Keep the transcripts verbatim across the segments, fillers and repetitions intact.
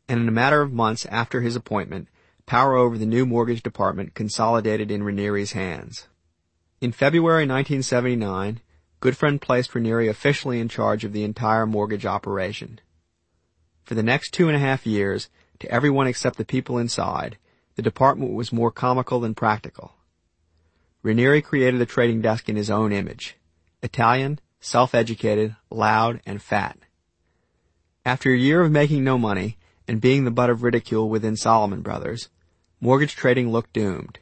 and in a matter of months after his appointment, power over the new mortgage department consolidated in Ranieri's hands. In February nineteen seventy-nine, Goodfriend placed Ranieri officially in charge of the entire mortgage operation. For the next two and a half years, to everyone except the people inside, the department was more comical than practical. Ranieri created the trading desk in his own image: Italian, self-educated, loud, and fat. After a year of making no money and being the butt of ridicule within Salomon Brothers, mortgage trading looked doomed.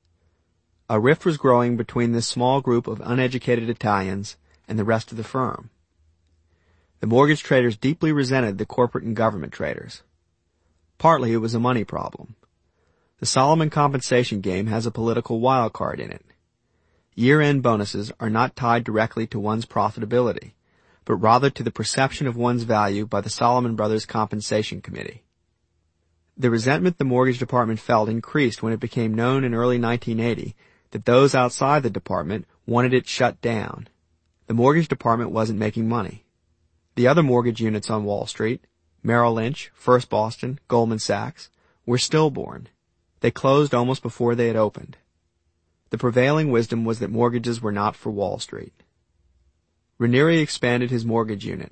A rift was growing between this small group of uneducated Italians and the rest of the firm. The mortgage traders deeply resented the corporate and government traders. Partly it was a money problem. The Salomon compensation game has a political wild card in it. Year-end bonuses are not tied directly to one's profitability, but rather to the perception of one's value by the Salomon Brothers Compensation Committee. The resentment the mortgage department felt increased when it became known in early nineteen eighty that those outside the department wanted it shut down. The mortgage department wasn't making money. The other mortgage units on Wall Street, Merrill Lynch, First Boston, Goldman Sachs, were stillborn. They closed almost before they had opened. The prevailing wisdom was that mortgages were not for Wall Street. Ranieri expanded his mortgage unit.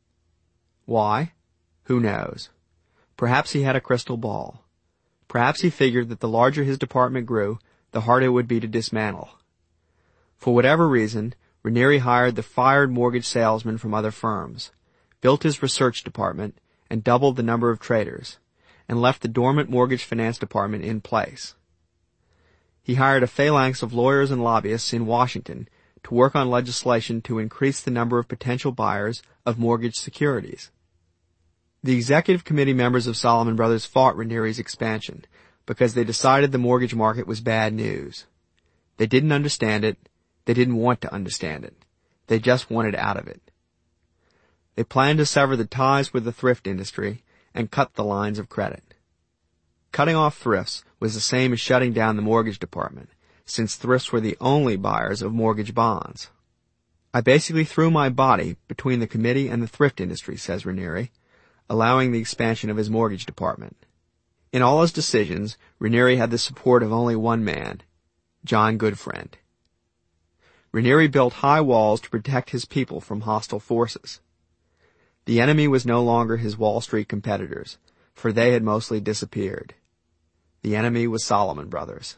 Why? Who knows? Perhaps he had a crystal ball. Perhaps he figured that the larger his department grew, the harder it would be to dismantle. For whatever reason, Ranieri hired the fired mortgage salesmen from other firms, built his research department, and doubled the number of traders, and left the dormant mortgage finance department in place. He hired a phalanx of lawyers and lobbyists in Washington to work on legislation to increase the number of potential buyers of mortgage securities. The executive committee members of Salomon Brothers fought Ranieri's expansion because they decided the mortgage market was bad news. They didn't understand it. They didn't want to understand it. They just wanted out of it. They planned to sever the ties with the thrift industry and cut the lines of credit. Cutting off thrifts was the same as shutting down the mortgage department, since thrifts were the only buyers of mortgage bonds. I basically threw my body between the committee and the thrift industry, says Ranieri, allowing the expansion of his mortgage department. In all his decisions, Ranieri had the support of only one man, John Goodfriend. Ranieri built high walls to protect his people from hostile forces. The enemy was no longer his Wall Street competitors, for they had mostly disappeared. The enemy was Salomon Brothers.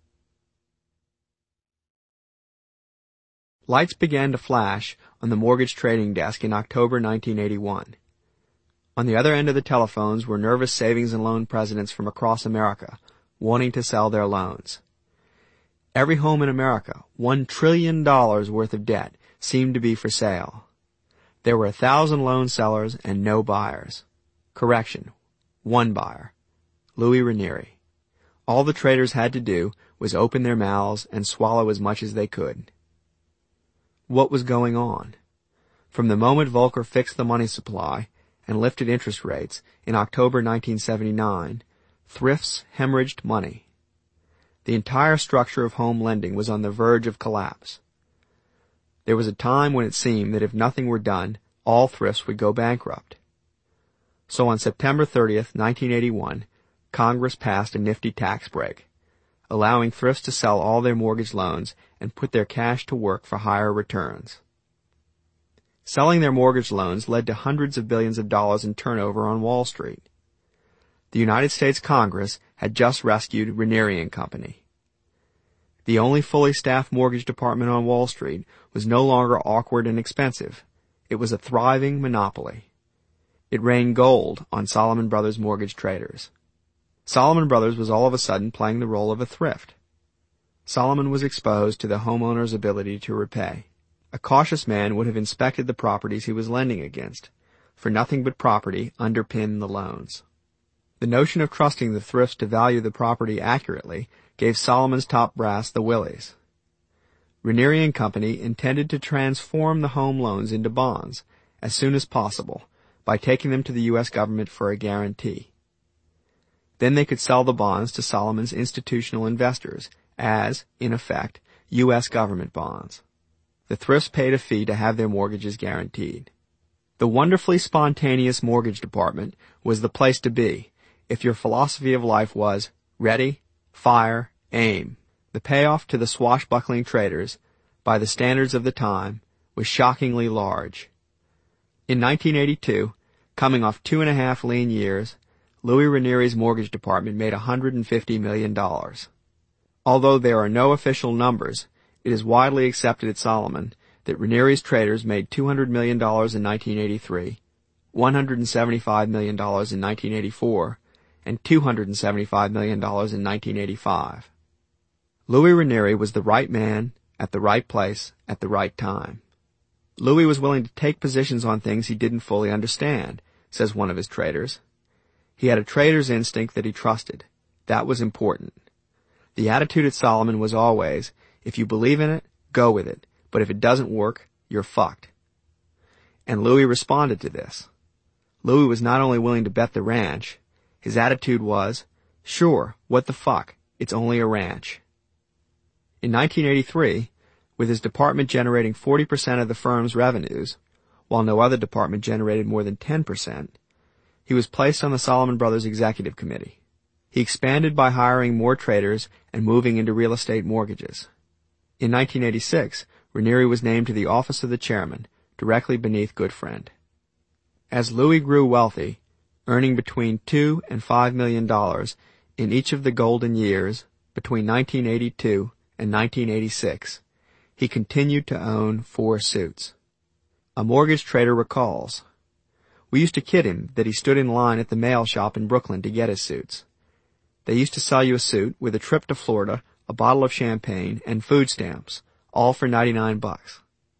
Lights began to flash on the mortgage trading desk in October nineteen eighty-one. On the other end of the telephones were nervous savings and loan presidents from across America, wanting to sell their loans. Every home in America, one trillion dollars worth of debt, seemed to be for sale. There were a thousand loan sellers and no buyers. Correction, one buyer, Louis Ranieri. All the traders had to do was open their mouths and swallow as much as they could. What was going on? From the moment Volcker fixed the money supply and lifted interest rates in October nineteen seventy-nine, thrifts hemorrhaged money. The entire structure of home lending was on the verge of collapse. There was a time when it seemed that if nothing were done, all thrifts would go bankrupt. So on September thirtieth, nineteen eighty-one, Congress passed a nifty tax break, allowing thrifts to sell all their mortgage loans and put their cash to work for higher returns. Selling their mortgage loans led to hundreds of billions of dollars in turnover on Wall Street. The United States Congress had just rescued Ranieri and Company. The only fully staffed mortgage department on Wall Street was no longer awkward and expensive. It was a thriving monopoly. It rained gold on Salomon Brothers mortgage traders. Salomon Brothers was all of a sudden playing the role of a thrift. Salomon was exposed to the homeowner's ability to repay. A cautious man would have inspected the properties he was lending against, for nothing but property underpinned the loans. The notion of trusting the thrifts to value the property accurately gave Salomon's top brass the willies. Ranieri and Company intended to transform the home loans into bonds as soon as possible by taking them to the U S government for a guarantee. Then they could sell the bonds to Salomon's institutional investors as, in effect, U S government bonds. The thrifts paid a fee to have their mortgages guaranteed. The wonderfully spontaneous mortgage department was the place to be if your philosophy of life was ready, fire, aim. The payoff to the swashbuckling traders, by the standards of the time, was shockingly large. In nineteen eighty-two, coming off two and a half lean years, Louis Ranieri's mortgage department made one hundred fifty million dollars. Although there are no official numbers, it is widely accepted at Salomon that Ranieri's traders made two hundred million dollars in nineteen eighty-three, one hundred seventy-five million dollars in nineteen eighty-four, and two hundred seventy-five million dollars in nineteen eighty-five. Louis Ranieri was the right man at the right place at the right time. Louis was willing to take positions on things he didn't fully understand, says one of his traders. He had a trader's instinct that he trusted. That was important. The attitude at Salomon was always, if you believe in it, go with it, but if it doesn't work, you're fucked. And Louis responded to this. Louis was not only willing to bet the ranch, his attitude was, sure, what the fuck, it's only a ranch. In nineteen eighty-three, with his department generating forty percent of the firm's revenues, while no other department generated more than ten percent, he was placed on the Salomon Brothers Executive Committee. He expanded by hiring more traders and moving into real estate mortgages. In nineteen eighty-six, Ranieri was named to the office of the chairman, directly beneath Goodfriend. As Louis grew wealthy, earning between two and five million dollars in each of the golden years between nineteen eighty-two and nineteen eighty-six, he continued to own four suits. A mortgage trader recalls, "We used to kid him that he stood in line at the mail shop in Brooklyn to get his suits. They used to sell you a suit with a trip to Florida, a bottle of champagne, and food stamps, all for ninety-nine bucks.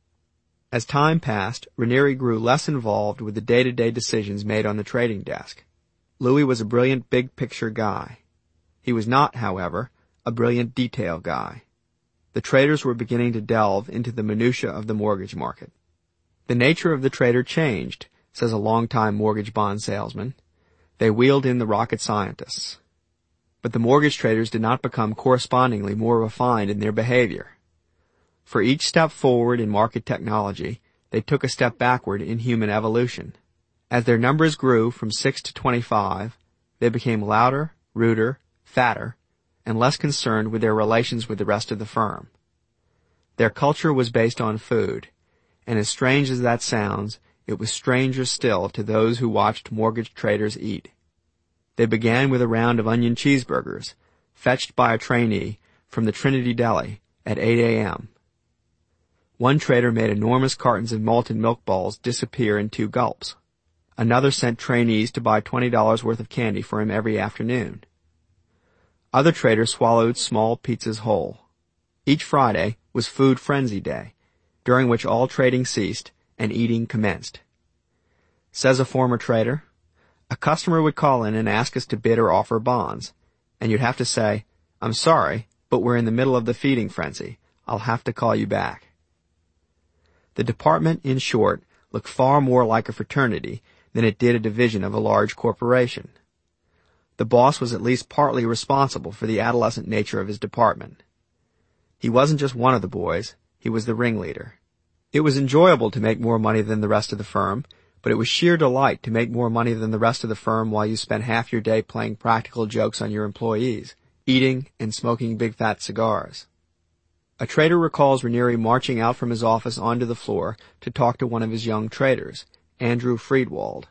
As time passed, Ranieri grew less involved with the day-to-day decisions made on the trading desk. Louis was a brilliant big-picture guy. He was not, however, a brilliant detail guy. The traders were beginning to delve into the minutiae of the mortgage market. The nature of the trader changed, says a longtime mortgage bond salesman. They wheeled in the rocket scientists. But the mortgage traders did not become correspondingly more refined in their behavior. For each step forward in market technology, they took a step backward in human evolution. As their numbers grew from six to twenty-five, they became louder, ruder, fatter, and less concerned with their relations with the rest of the firm. Their culture was based on food, and as strange as that sounds, it was stranger still to those who watched mortgage traders eat. They began with a round of onion cheeseburgers, fetched by a trainee from the Trinity Deli at eight a.m. One trader made enormous cartons of malted milk balls disappear in two gulps. Another sent trainees to buy twenty dollars worth of candy for him every afternoon. Other traders swallowed small pizzas whole. Each Friday was Food Frenzy Day, during which all trading ceased and eating commenced. Says a former trader, a customer would call in and ask us to bid or offer bonds, and you'd have to say, I'm sorry, but we're in the middle of the feeding frenzy. I'll have to call you back. The department, in short, looked far more like a fraternity than it did a division of a large corporation. The boss was at least partly responsible for the adolescent nature of his department. He wasn't just one of the boys, he was the ringleader. It was enjoyable to make more money than the rest of the firm, but it was sheer delight to make more money than the rest of the firm while you spent half your day playing practical jokes on your employees, eating and smoking big fat cigars. A trader recalls Ranieri marching out from his office onto the floor to talk to one of his young traders, Andrew Friedwald.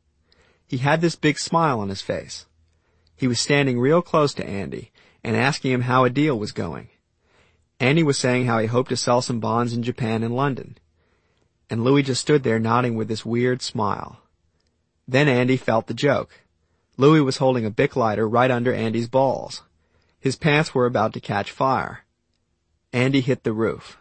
He had this big smile on his face. He was standing real close to Andy and asking him how a deal was going. Andy was saying how he hoped to sell some bonds in Japan and London. And Louis just stood there nodding with this weird smile. Then Andy felt the joke. Louis was holding a Bic lighter right under Andy's balls. His pants were about to catch fire. Andy hit the roof.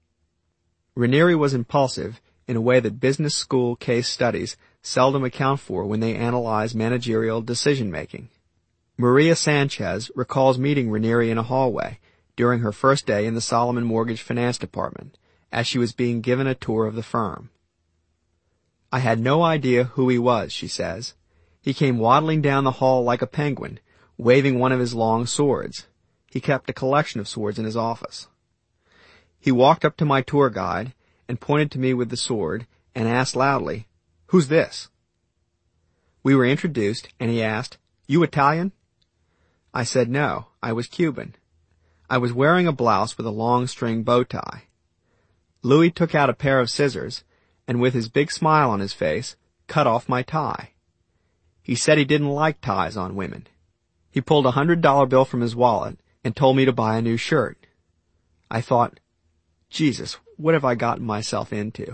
Ranieri was impulsive in a way that business school case studies seldom account for when they analyze managerial decision-making. Maria Sanchez recalls meeting Ranieri in a hallway during her first day in the Salomon Mortgage Finance Department as she was being given a tour of the firm. I had no idea who he was, she says. He came waddling down the hall like a penguin, waving one of his long swords. He kept a collection of swords in his office. He walked up to my tour guide and pointed to me with the sword and asked loudly, "Who's this?" We were introduced, and he asked, "You Italian?" I said no, I was Cuban. I was wearing a blouse with a long string bow tie. Louis took out a pair of scissors, and with his big smile on his face, cut off my tie. He said he didn't like ties on women. He pulled a hundred dollar bill from his wallet and told me to buy a new shirt. I thought, Jesus, what have I gotten myself into?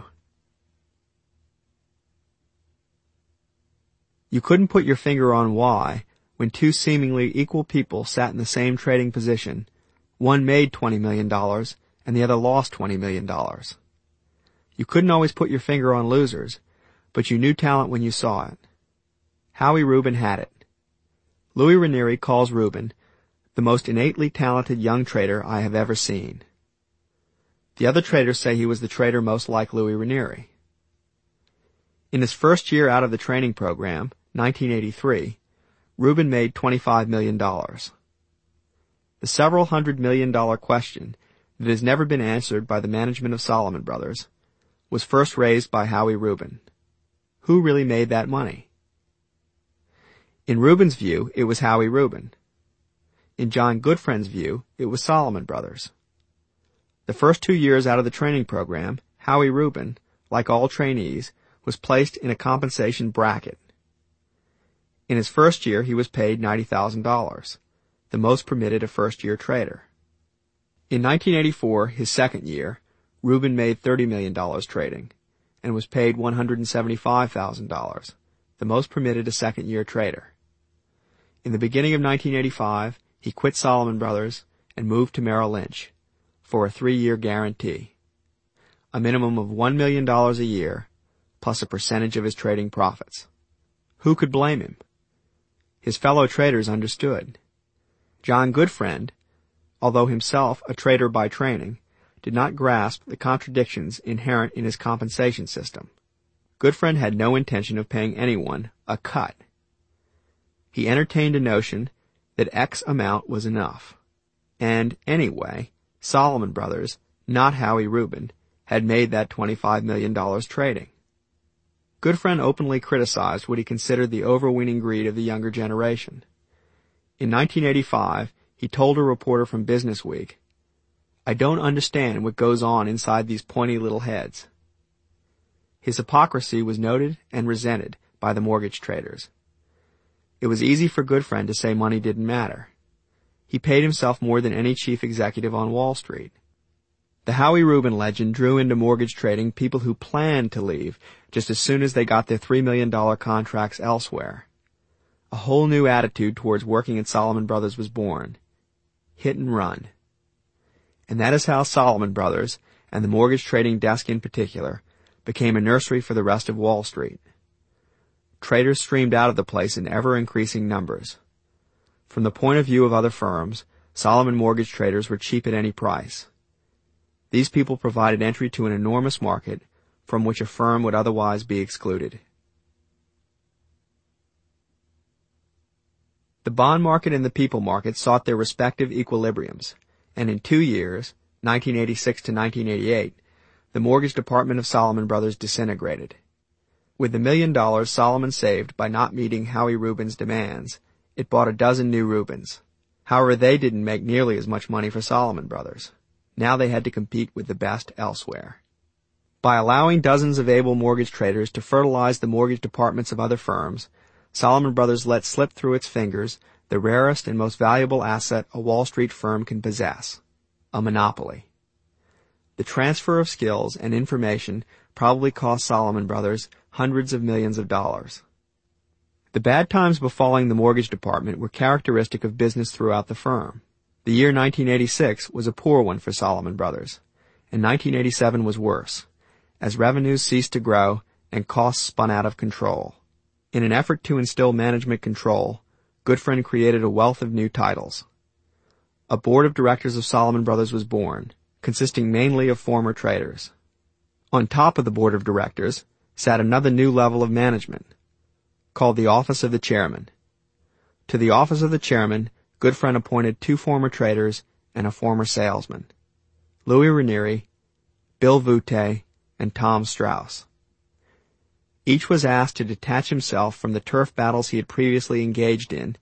You couldn't put your finger on why, when two seemingly equal people sat in the same trading position, one made twenty million dollars and the other lost twenty million dollars. You couldn't always put your finger on losers, but you knew talent when you saw it. Howie Rubin had it. Louis Ranieri calls Rubin the most innately talented young trader I have ever seen. The other traders say he was the trader most like Louis Ranieri. In his first year out of the training program, nineteen eighty-three, Rubin made twenty-five million dollars. The several hundred million dollar question that has never been answered by the management of Salomon Brothers was first raised by Howie Rubin. Who really made that money? In Rubin's view, it was Howie Rubin. In John Goodfriend's view, it was Salomon Brothers. The first two years out of the training program, Howie Rubin, like all trainees, was placed in a compensation bracket. In his first year, he was paid ninety thousand dollars, the most permitted a first-year trader. In nineteen eighty-four, his second year, Rubin made thirty million dollars trading and was paid one hundred seventy-five thousand dollars, the most permitted a second-year trader. In the beginning of nineteen eighty-five, he quit Salomon Brothers and moved to Merrill Lynch for a three-year guarantee, a minimum of one million dollars a year, plus a percentage of his trading profits. Who could blame him? His fellow traders understood. John Goodfriend, although himself a trader by training, did not grasp the contradictions inherent in his compensation system. Goodfriend had no intention of paying anyone a cut. He entertained a notion that X amount was enough. And, anyway, Salomon Brothers, not Howie Rubin, had made that twenty-five million dollars trading. Goodfriend openly criticized what he considered the overweening greed of the younger generation. In nineteen eighty-five, he told a reporter from Business Week, "I don't understand what goes on inside these pointy little heads." His hypocrisy was noted and resented by the mortgage traders. It was easy for Goodfriend to say money didn't matter. He paid himself more than any chief executive on Wall Street. The Howie Rubin legend drew into mortgage trading people who planned to leave just as soon as they got their three million dollars contracts elsewhere. A whole new attitude towards working at Salomon Brothers was born. Hit and run. And that is how Salomon Brothers, and the mortgage trading desk in particular, became a nursery for the rest of Wall Street. Traders streamed out of the place in ever-increasing numbers. From the point of view of other firms, Salomon mortgage traders were cheap at any price. These people provided entry to an enormous market from which a firm would otherwise be excluded. The bond market and the people market sought their respective equilibriums, and in two years, nineteen eighty-six to nineteen eighty-eight, the mortgage department of Salomon Brothers disintegrated. With the million dollars Salomon saved by not meeting Howie Rubin's demands, it bought a dozen new Rubins. However, they didn't make nearly as much money for Salomon Brothers. Now they had to compete with the best elsewhere. By allowing dozens of able mortgage traders to fertilize the mortgage departments of other firms, Salomon Brothers let slip through its fingers the rarest and most valuable asset a Wall Street firm can possess, a monopoly. The transfer of skills and information probably cost Salomon Brothers hundreds of millions of dollars. The bad times befalling the mortgage department were characteristic of business throughout the firm. The year nineteen eighty-six was a poor one for Salomon Brothers, and nineteen eighty-seven was worse, as revenues ceased to grow and costs spun out of control. In an effort to instill management control, Goodfriend created a wealth of new titles. A board of directors of Salomon Brothers was born, consisting mainly of former traders. On top of the board of directors sat another new level of management, called the Office of the Chairman. To the Office of the Chairman, Goodfriend appointed two former traders and a former salesman, Louis Ranieri, Bill Voute, and Tom Strauss. Each was asked to detach himself from the turf battles he had previously engaged in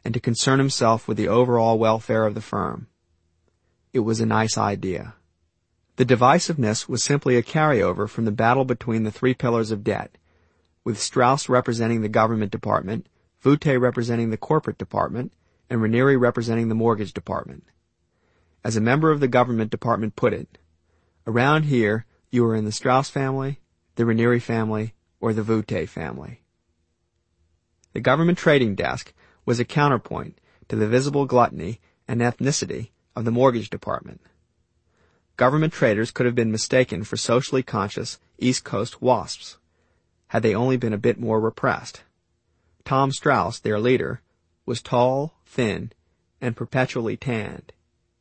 and to concern himself with the overall welfare of the firm. It was a nice idea. The divisiveness was simply a carryover from the battle between the three pillars of debt, with Strauss representing the government department, Voutte representing the corporate department, and Ranieri representing the mortgage department. As a member of the government department put it, around here you are in the Strauss family, the Ranieri family, or the Voutte family. The government trading desk was a counterpoint to the visible gluttony and ethnicity of the mortgage department. Government traders could have been mistaken for socially conscious East Coast wasps, had they only been a bit more repressed. Tom Strauss, their leader, was tall, thin, and perpetually tanned.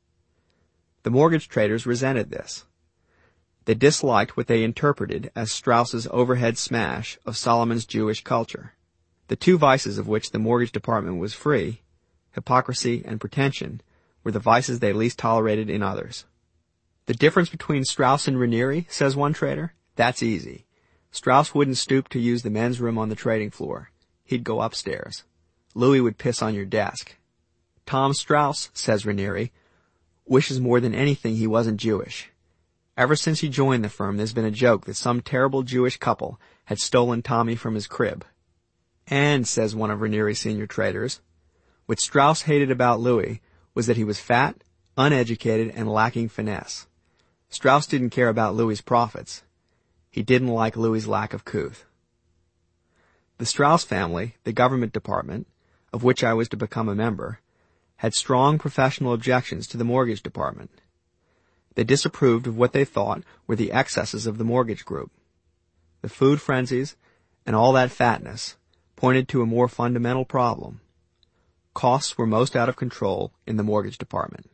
The mortgage traders resented this. They disliked what they interpreted as Strauss's overhead smash of Solomon's Jewish culture, the two vices of which the mortgage department was free, hypocrisy and pretension, were the vices they least tolerated in others. The difference between Strauss and Ranieri, says one trader, that's easy. Strauss wouldn't stoop to use the men's room on the trading floor. He'd go upstairs. Louis would piss on your desk. Tom Strauss, says Ranieri, wishes more than anything he wasn't Jewish. Ever since he joined the firm, there's been a joke that some terrible Jewish couple had stolen Tommy from his crib. And, says one of Ranieri's senior traders, what Strauss hated about Louis was that he was fat, uneducated, and lacking finesse. Strauss didn't care about Louis's profits. He didn't like Louis's lack of couth. The Strauss family, the government department, of which I was to become a member, had strong professional objections to the mortgage department. They disapproved of what they thought were the excesses of the mortgage group. The food frenzies and all that fatness pointed to a more fundamental problem. Costs were most out of control in the mortgage department.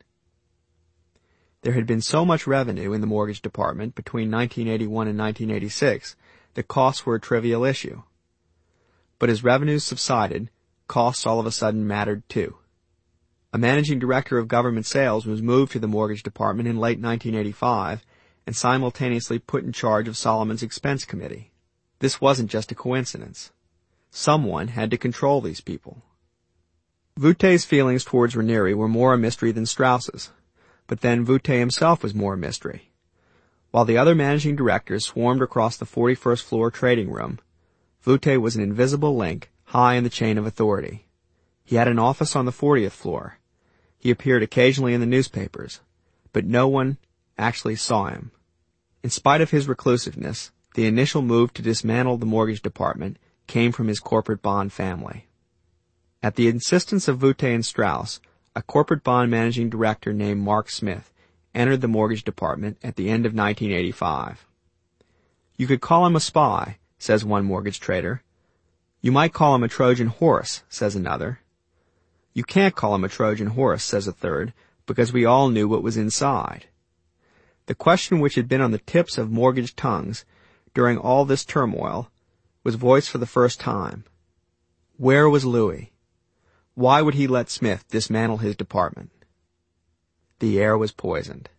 There had been so much revenue in the mortgage department between nineteen eighty-one and nineteen eighty-six that costs were a trivial issue. But as revenues subsided, costs all of a sudden mattered too. A managing director of government sales was moved to the mortgage department in late nineteen eighty-five and simultaneously put in charge of Solomon's expense committee. This wasn't just a coincidence. Someone had to control these people. Voutte's feelings towards Ranieri were more a mystery than Strauss's, but then Voutte himself was more a mystery. While the other managing directors swarmed across the forty-first floor trading room, Voutte was an invisible link high in the chain of authority. He had an office on the fortieth floor. He appeared occasionally in the newspapers, but no one actually saw him. In spite of his reclusiveness, the initial move to dismantle the mortgage department came from his corporate bond family. At the insistence of Voutte and Strauss, a corporate bond managing director named Mark Smith entered the mortgage department at the end of nineteen eighty-five. You could call him a spy, says one mortgage trader. You might call him a Trojan horse, says another. You can't call him a Trojan horse, says a third, because we all knew what was inside. The question which had been on the tips of mortgage tongues during all this turmoil was voiced for the first time. Where was Louis? Why would he let Smith dismantle his department? The air was poisoned.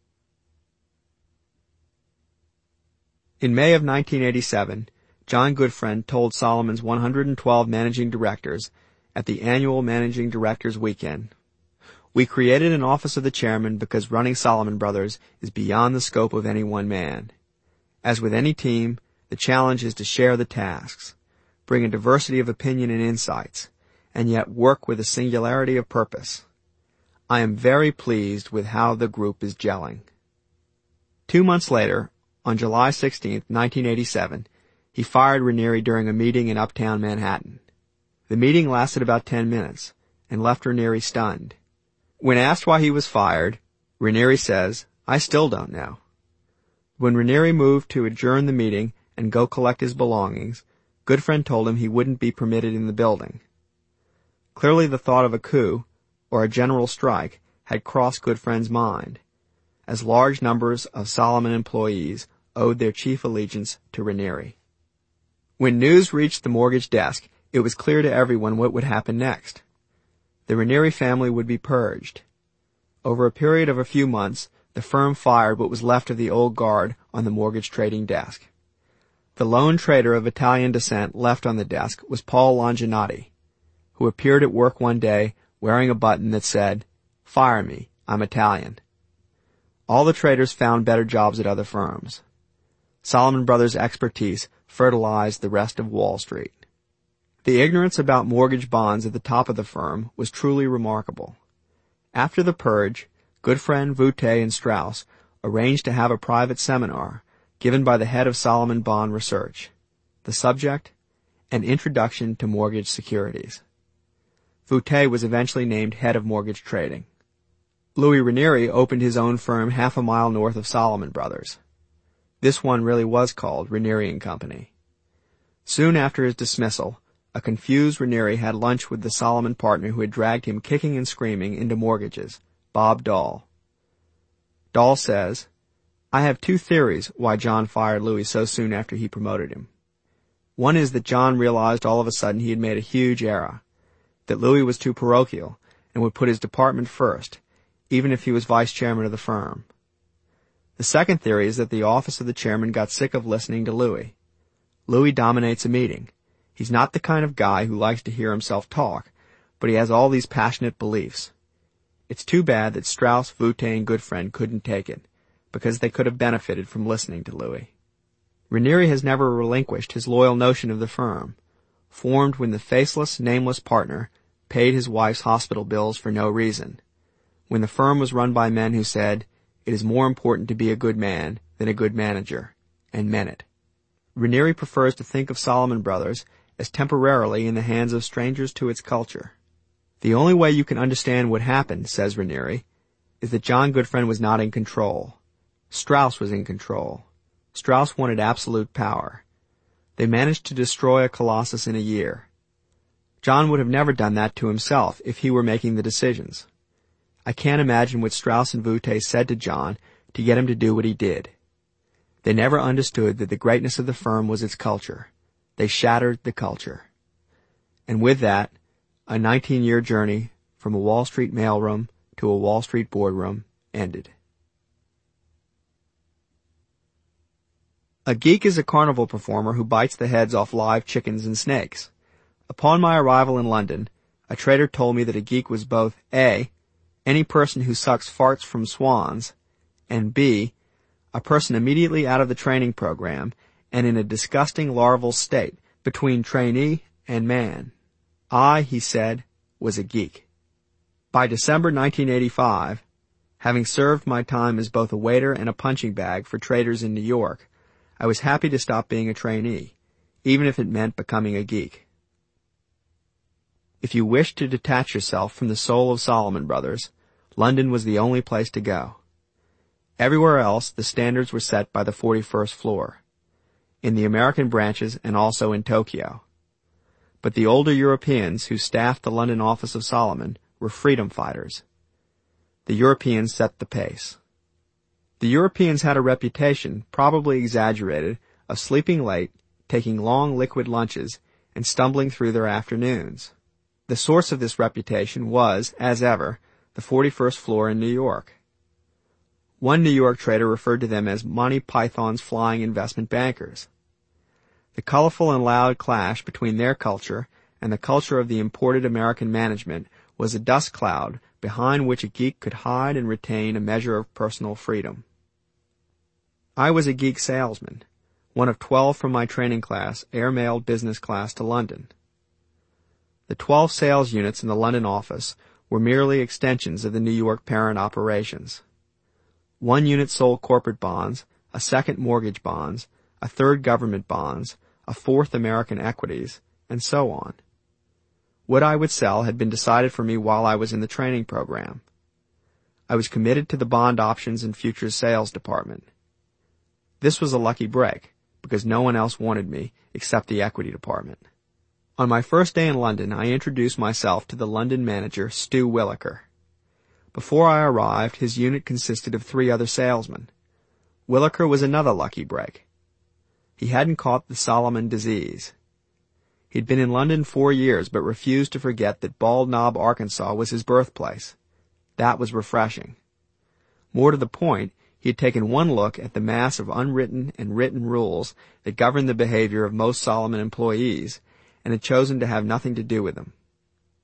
In May of nineteen eighty-seven, John Goodfriend told Solomon's one hundred twelve managing directors at the annual Managing Directors Weekend, "We created an office of the chairman because running Solomon Brothers is beyond the scope of any one man. As with any team, the challenge is to share the tasks, bring a diversity of opinion and insights, and yet work with a singularity of purpose. I am very pleased with how the group is gelling." Two months later, on July sixteenth, nineteen eighty-seven, he fired Ranieri during a meeting in uptown Manhattan. The meeting lasted about ten minutes and left Ranieri stunned. When asked why he was fired, Ranieri says, "I still don't know." When Ranieri moved to adjourn the meeting and go collect his belongings, Goodfriend told him he wouldn't be permitted in the building. Clearly the thought of a coup, or a general strike, had crossed Goodfriend's mind, as large numbers of Solomon employees owed their chief allegiance to Ranieri. When news reached the mortgage desk, it was clear to everyone what would happen next. The Ranieri family would be purged. Over a period of a few months, the firm fired what was left of the old guard on the mortgage trading desk. The lone trader of Italian descent left on the desk was Paul Longinati, who appeared at work one day wearing a button that said, "Fire me, I'm Italian." All the traders found better jobs at other firms. Salomon Brothers' expertise fertilized the rest of Wall Street. The ignorance about mortgage bonds at the top of the firm was truly remarkable. After the purge, Goodfriend, Voutez, and Strauss arranged to have a private seminar given by the head of Salomon Bond Research. The subject? An Introduction to Mortgage Securities. Voutez was eventually named head of mortgage trading. Louis Ranieri opened his own firm half a mile north of Salomon Brothers. This one really was called Ranieri and Company. Soon after his dismissal, a confused Ranieri had lunch with the Salomon partner who had dragged him kicking and screaming into mortgages, Bob Dahl. Dahl says, "I have two theories why John fired Louis so soon after he promoted him. One is that John realized all of a sudden he had made a huge error, that Louis was too parochial and would put his department first, even if he was vice chairman of the firm. The second theory is that the office of the chairman got sick of listening to Louis. Louis dominates a meeting. He's not the kind of guy who likes to hear himself talk, but he has all these passionate beliefs. It's too bad that Strauss, Voutez, and Goodfriend couldn't take it, because they could have benefited from listening to Louis." Ranieri has never relinquished his loyal notion of the firm, formed when the faceless, nameless partner paid his wife's hospital bills for no reason, when the firm was run by men who said, "It is more important to be a good man than a good manager," and meant it. Ranieri prefers to think of Salomon Brothers as temporarily in the hands of strangers to its culture. "The only way you can understand what happened," says Ranieri, "is that John Goodfriend was not in control. Strauss was in control. Strauss wanted absolute power. They managed to destroy a colossus in a year. John would have never done that to himself if he were making the decisions. I can't imagine what Strauss and Voutez said to John to get him to do what he did. They never understood that the greatness of the firm was its culture. They shattered the culture." And with that, a nineteen-year journey from a Wall Street mailroom to a Wall Street boardroom ended. A geek is a carnival performer who bites the heads off live chickens and snakes. Upon my arrival in London, a trader told me that a geek was both A, any person who sucks farts from swans, and B, a person immediately out of the training program and in a disgusting larval state between trainee and man. I, he said, was a geek. By December nineteen eighty-five, having served my time as both a waiter and a punching bag for traders in New York, I was happy to stop being a trainee, even if it meant becoming a geek. If you wished to detach yourself from the soul of Salomon Brothers, London was the only place to go. Everywhere else, the standards were set by the forty-first floor, in the American branches and also in Tokyo. But the older Europeans who staffed the London office of Salomon were freedom fighters. The Europeans set the pace. The Europeans had a reputation, probably exaggerated, of sleeping late, taking long liquid lunches, and stumbling through their afternoons. The source of this reputation was, as ever, the forty-first floor in New York. One New York trader referred to them as Monty Python's flying investment bankers. The colorful and loud clash between their culture and the culture of the imported American management was a dust cloud behind which a geek could hide and retain a measure of personal freedom. I was a geek salesman, one of twelve from my training class, air-mailed business class to London. The twelve sales units in the London office were merely extensions of the New York parent operations. One unit sold corporate bonds, a second mortgage bonds, a third government bonds, a fourth American equities, and so on. What I would sell had been decided for me while I was in the training program. I was committed to the bond options and futures sales department. This was a lucky break, because no one else wanted me except the equity department. On my first day in London, I introduced myself to the London manager, Stu Williker. Before I arrived, his unit consisted of three other salesmen. Williker was another lucky break. He hadn't caught the Salomon disease. He'd been in London four years, but refused to forget that Bald Knob, Arkansas was his birthplace. That was refreshing. More to the point, he had taken one look at the mass of unwritten and written rules that governed the behavior of most Salomon employees, and had chosen to have nothing to do with them.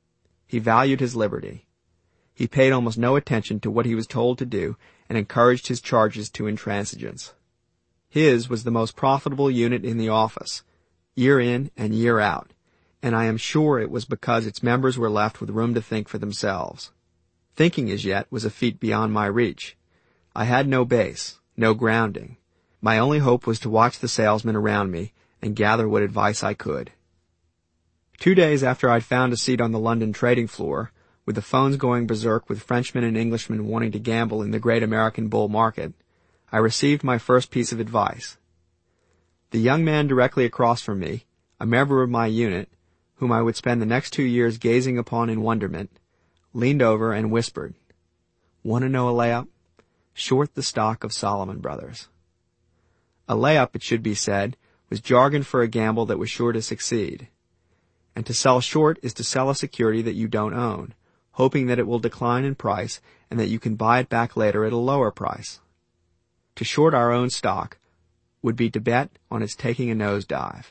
He valued his liberty. He paid almost no attention to what he was told to do and encouraged his charges to intransigence. His was the most profitable unit in the office, year in and year out, and I am sure it was because its members were left with room to think for themselves. Thinking as yet was a feat beyond my reach. I had no base, no grounding. My only hope was to watch the salesmen around me and gather what advice I could. Two days after I'd found a seat on the London trading floor, with the phones going berserk with Frenchmen and Englishmen wanting to gamble in the great American bull market, I received my first piece of advice. The young man directly across from me, a member of my unit, whom I would spend the next two years gazing upon in wonderment, leaned over and whispered, "Want to know a layup? Short the stock of Salomon Brothers." A layup, it should be said, was jargon for a gamble that was sure to succeed. And to sell short is to sell a security that you don't own, hoping that it will decline in price and that you can buy it back later at a lower price. To short our own stock would be to bet on its taking a nosedive.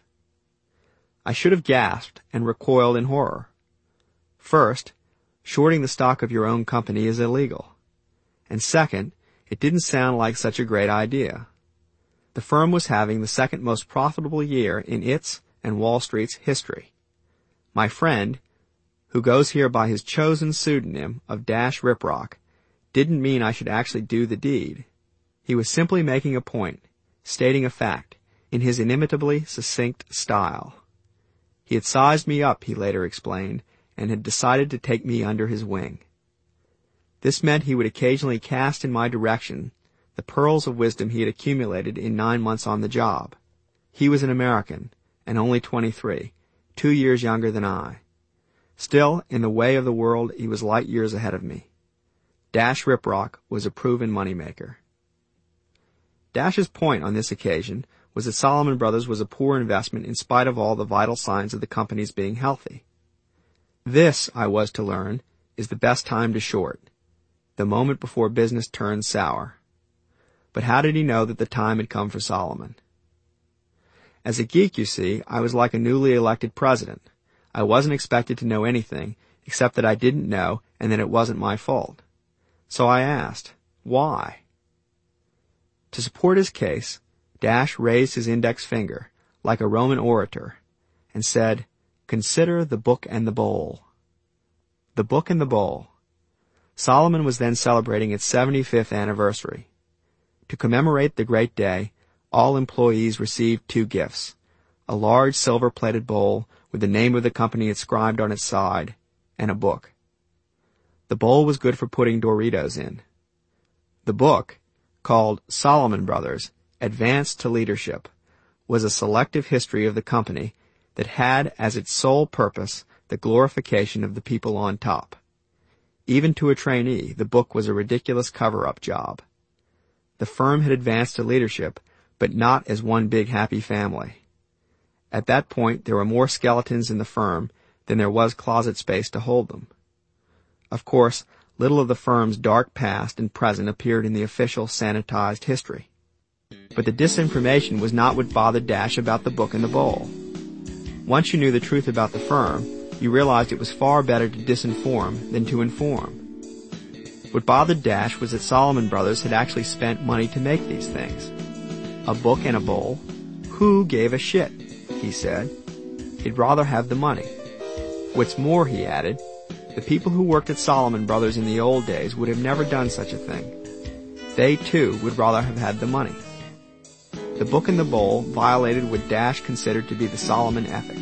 I should have gasped and recoiled in horror. First, shorting the stock of your own company is illegal. And second, it didn't sound like such a great idea. The firm was having the second most profitable year in its and Wall Street's history. My friend, who goes here by his chosen pseudonym of Dash Riprock, didn't mean I should actually do the deed. He was simply making a point, stating a fact, in his inimitably succinct style. He had sized me up, he later explained, and had decided to take me under his wing. This meant he would occasionally cast in my direction the pearls of wisdom he had accumulated in nine months on the job. He was an American, and only twenty-three, two years younger than I. Still, in the way of the world, he was light years ahead of me. Dash Riprock was a proven moneymaker. Dash's point on this occasion was that Salomon Brothers was a poor investment in spite of all the vital signs of the company's being healthy. This, I was to learn, is the best time to short, the moment before business turns sour. But how did he know that the time had come for Salomon? As a geek, you see, I was like a newly elected president. I wasn't expected to know anything, except that I didn't know and that it wasn't my fault. So I asked, why? To support his case, Dash raised his index finger, like a Roman orator, and said, "Consider the book and the bowl." The book and the bowl. Salomon was then celebrating its seventy-fifth anniversary. To commemorate the great day, all employees received two gifts, a large silver-plated bowl with the name of the company inscribed on its side, and a book. The bowl was good for putting Doritos in. The book, called Salomon Brothers, Advance to Leadership, was a selective history of the company that had as its sole purpose the glorification of the people on top. Even to a trainee, the book was a ridiculous cover-up job. The firm had advanced to leadership, but not as one big happy family. At that point, there were more skeletons in the firm than there was closet space to hold them. Of course, little of the firm's dark past and present appeared in the official sanitized history. But the disinformation was not what bothered Dash about the book and the bowl. Once you knew the truth about the firm, you realized it was far better to disinform than to inform. What bothered Dash was that Salomon Brothers had actually spent money to make these things. A book and a bowl? Who gave a shit? He said. He'd rather have the money. What's more, he added, the people who worked at Salomon Brothers in the old days would have never done such a thing. They, too, would rather have had the money. The book and the bowl violated what Dash considered to be the Salomon ethic.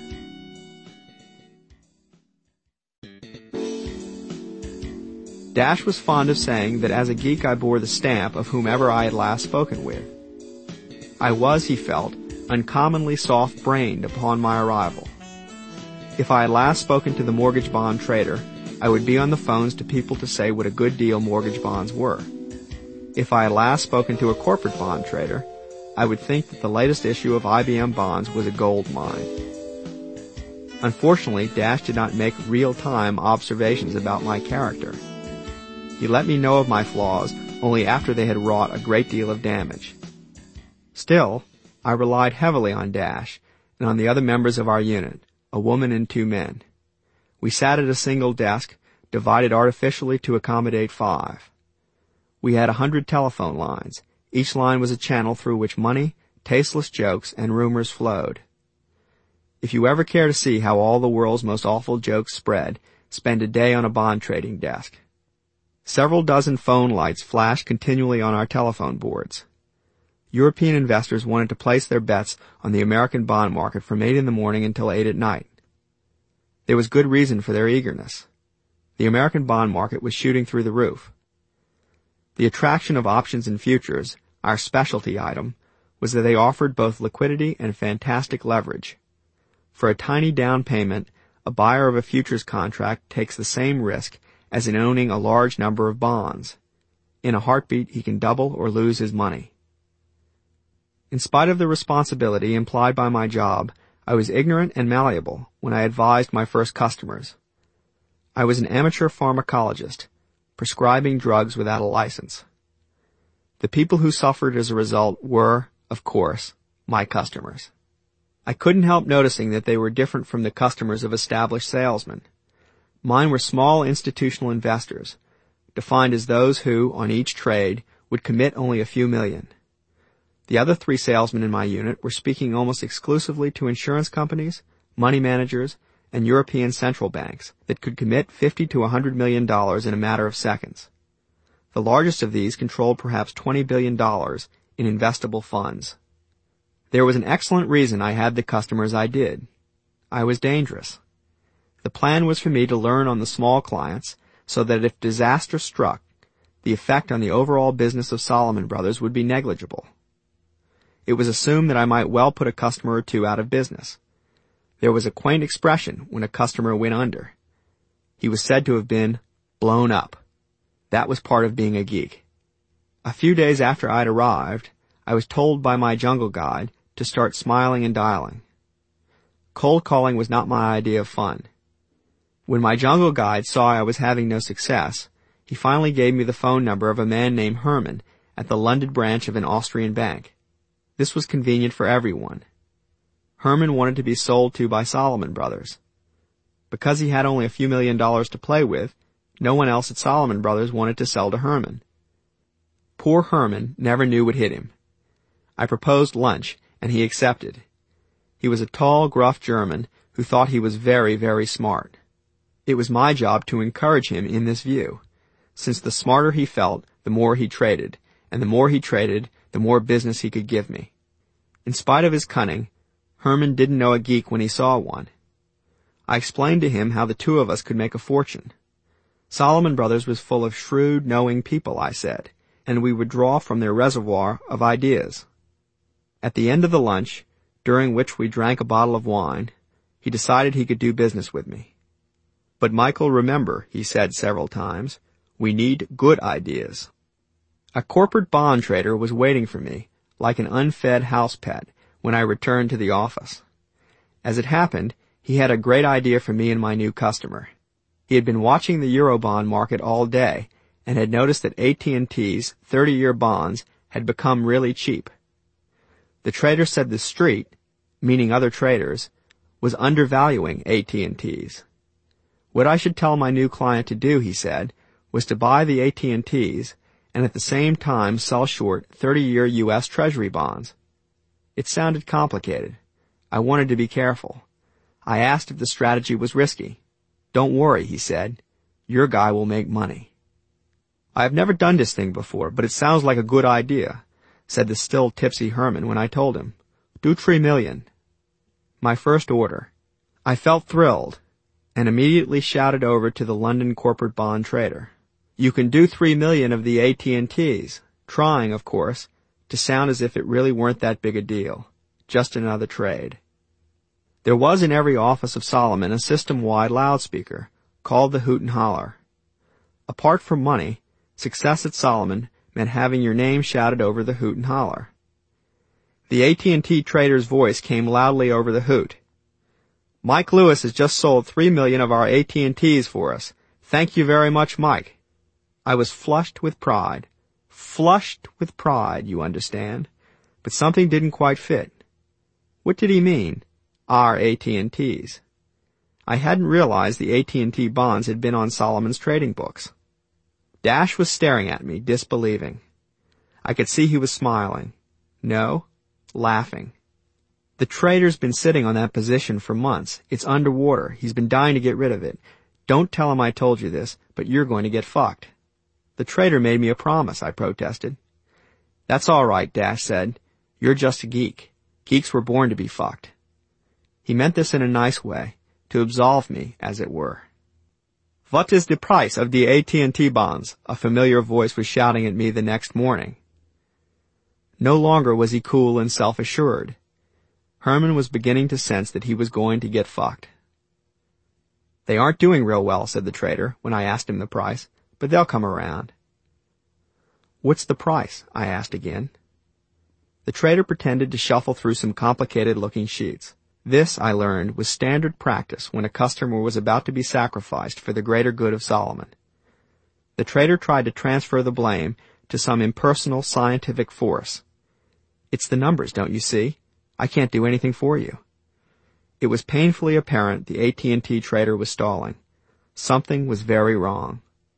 Dash was fond of saying that as a geek I bore the stamp of whomever I had last spoken with. I was, he felt, uncommonly soft-brained upon my arrival. If I had last spoken to the mortgage bond trader, I would be on the phones to people to say what a good deal mortgage bonds were. If I had last spoken to a corporate bond trader, I would think that the latest issue of I B M bonds was a gold mine. Unfortunately, Dash did not make real-time observations about my character. He let me know of my flaws only after they had wrought a great deal of damage. Still, I relied heavily on Dash and on the other members of our unit, a woman and two men. We sat at a single desk, divided artificially to accommodate five. We had a hundred telephone lines. Each line was a channel through which money, tasteless jokes, and rumors flowed. If you ever care to see how all the world's most awful jokes spread, spend a day on a bond trading desk. Several dozen phone lights flashed continually on our telephone boards. European investors wanted to place their bets on the American bond market from eight in the morning until eight at night. There was good reason for their eagerness. The American bond market was shooting through the roof. The attraction of options and futures, our specialty item, was that they offered both liquidity and fantastic leverage. For a tiny down payment, a buyer of a futures contract takes the same risk as in owning a large number of bonds. In a heartbeat, he can double or lose his money. In spite of the responsibility implied by my job, I was ignorant and malleable when I advised my first customers. I was an amateur pharmacologist, prescribing drugs without a license. The people who suffered as a result were, of course, my customers. I couldn't help noticing that they were different from the customers of established salesmen. Mine were small institutional investors, defined as those who, on each trade, would commit only a few million. The other three salesmen in my unit were speaking almost exclusively to insurance companies, money managers, and European central banks that could commit fifty to a hundred million dollars in a matter of seconds. The largest of these controlled perhaps twenty billion dollars in investable funds. There was an excellent reason I had the customers I did. I was dangerous. The plan was for me to learn on the small clients so that if disaster struck, the effect on the overall business of Salomon Brothers would be negligible. It was assumed that I might well put a customer or two out of business. There was a quaint expression when a customer went under. He was said to have been blown up. That was part of being a geek. A few days after I'd arrived, I was told by my jungle guide to start smiling and dialing. Cold calling was not my idea of fun. When my jungle guide saw I was having no success, he finally gave me the phone number of a man named Herman at the London branch of an Austrian bank. This was convenient for everyone. Herman wanted to be sold to by Salomon Brothers. Because he had only a few million dollars to play with, no one else at Salomon Brothers wanted to sell to Herman. Poor Herman never knew what hit him. I proposed lunch, and he accepted. He was a tall, gruff German who thought he was very, very smart. It was my job to encourage him in this view, since the smarter he felt, the more he traded, and the more he traded, the more business he could give me. In spite of his cunning, Herman didn't know a geek when he saw one. I explained to him how the two of us could make a fortune. Salomon Brothers was full of shrewd, knowing people, I said, and we would draw from their reservoir of ideas. At the end of the lunch, during which we drank a bottle of wine, he decided he could do business with me. But Michael, remember, he said several times, we need good ideas. A corporate bond trader was waiting for me, like an unfed house pet, when I returned to the office. As it happened, he had a great idea for me and my new customer. He had been watching the Eurobond market all day and had noticed that A T and T's thirty-year bonds had become really cheap. The trader said the street, meaning other traders, was undervaluing A T and T's. What I should tell my new client to do, he said, was to buy the A T and T's and at the same time sell short thirty-year U S Treasury bonds. It sounded complicated. I wanted to be careful. I asked if the strategy was risky. Don't worry, he said. Your guy will make money. I have never done this thing before, but it sounds like a good idea, said the still tipsy Herman when I told him. Do three million. My first order. I felt thrilled and immediately shouted over to the London corporate bond trader. You can do three million of the A T and T's, trying, of course, to sound as if it really weren't that big a deal. Just another trade. There was in every office of Salomon a system-wide loudspeaker, called the Hoot and Holler. Apart from money, success at Salomon meant having your name shouted over the Hoot and Holler. The A T and T trader's voice came loudly over the hoot. Mike Lewis has just sold three million of our A T and T's for us. Thank you very much, Mike. I was flushed with pride. Flushed with pride, you understand. But something didn't quite fit. What did he mean? Our A T and T's. I hadn't realized the A T and T bonds had been on Solomon's trading books. Dash was staring at me, disbelieving. I could see he was smiling. No, laughing. The trader's been sitting on that position for months. It's underwater. He's been dying to get rid of it. Don't tell him I told you this, but you're going to get fucked. The trader made me a promise, I protested. That's all right, Dash said. You're just a geek. Geeks were born to be fucked. He meant this in a nice way, to absolve me, as it were. What is the price of the A T and T bonds? A familiar voice was shouting at me the next morning. No longer was he cool and self-assured. Herman was beginning to sense that he was going to get fucked. They aren't doing real well, said the trader, when I asked him the price, but they'll come around. What's the price? I asked again. The trader pretended to shuffle through some complicated-looking sheets. This, I learned, was standard practice when a customer was about to be sacrificed for the greater good of Solomon. The trader tried to transfer the blame to some impersonal scientific force. It's the numbers, don't you see? I can't do anything for you. It was painfully apparent the A T and T trader was stalling. Something was very wrong.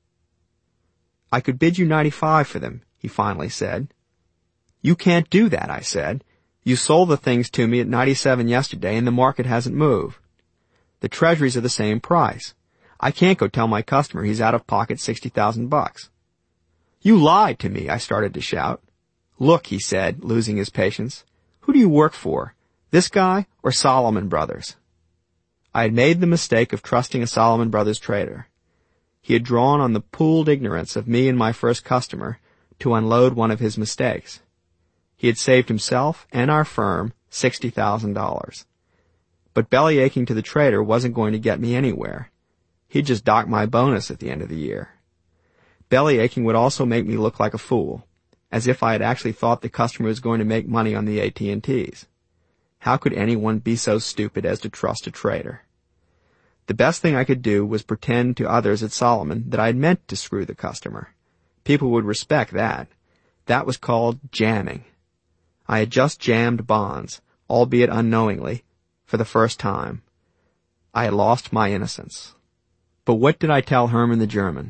I could bid you ninety-five for them, he finally said. You can't do that, I said. You sold the things to me at ninety-seven yesterday and the market hasn't moved. The treasuries are the same price. I can't go tell my customer he's out of pocket sixty thousand bucks. You lied to me, I started to shout. Look, he said, losing his patience. Who do you work for? This guy or Solomon Brothers? I had made the mistake of trusting a Solomon Brothers trader. He had drawn on the pooled ignorance of me and my first customer to unload one of his mistakes. He had saved himself and our firm sixty thousand dollars. But belly aching to the trader wasn't going to get me anywhere. He'd just dock my bonus at the end of the year. Belly aching would also make me look like a fool, as if I had actually thought the customer was going to make money on the A T and Ts. How could anyone be so stupid as to trust a trader? The best thing I could do was pretend to others at Solomon that I had meant to screw the customer. People would respect that. That was called jamming. I had just jammed bonds, albeit unknowingly, for the first time. I had lost my innocence. But what did I tell Herman the German?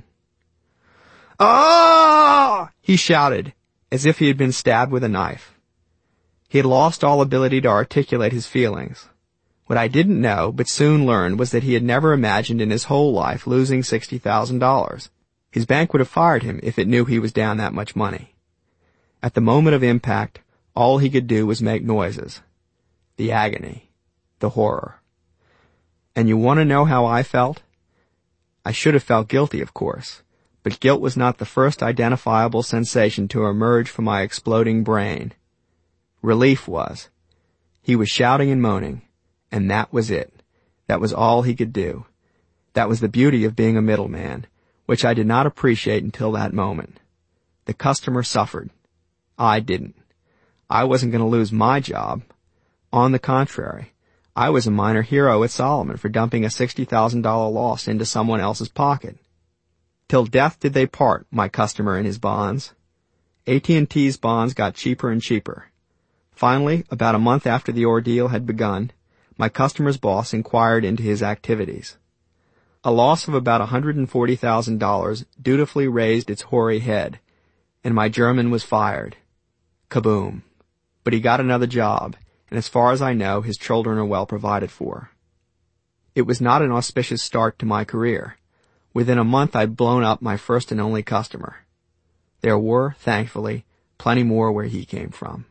Ah! He shouted, as if he had been stabbed with a knife. He had lost all ability to articulate his feelings. What I didn't know, but soon learned, was that he had never imagined in his whole life losing sixty thousand dollars. His bank would have fired him if it knew he was down that much money. At the moment of impact, all he could do was make noises. The agony. The horror. And you want to know how I felt? I should have felt guilty, of course, but guilt was not the first identifiable sensation to emerge from my exploding brain. Relief was. He was shouting and moaning, and that was it. That was all he could do. That was the beauty of being a middleman, which I did not appreciate until that moment. The customer suffered. I didn't. I wasn't going to lose my job. On the contrary, I was a minor hero at Solomon for dumping a sixty thousand dollars loss into someone else's pocket. Till death did they part, my customer and his bonds. A T and T's bonds got cheaper and cheaper. Finally, about a month after the ordeal had begun, my customer's boss inquired into his activities. A loss of about one hundred forty thousand dollars dutifully raised its hoary head, and my German was fired. Kaboom. But he got another job, and as far as I know, his children are well provided for. It was not an auspicious start to my career. Within a month I'd blown up my first and only customer. There were, thankfully, plenty more where he came from.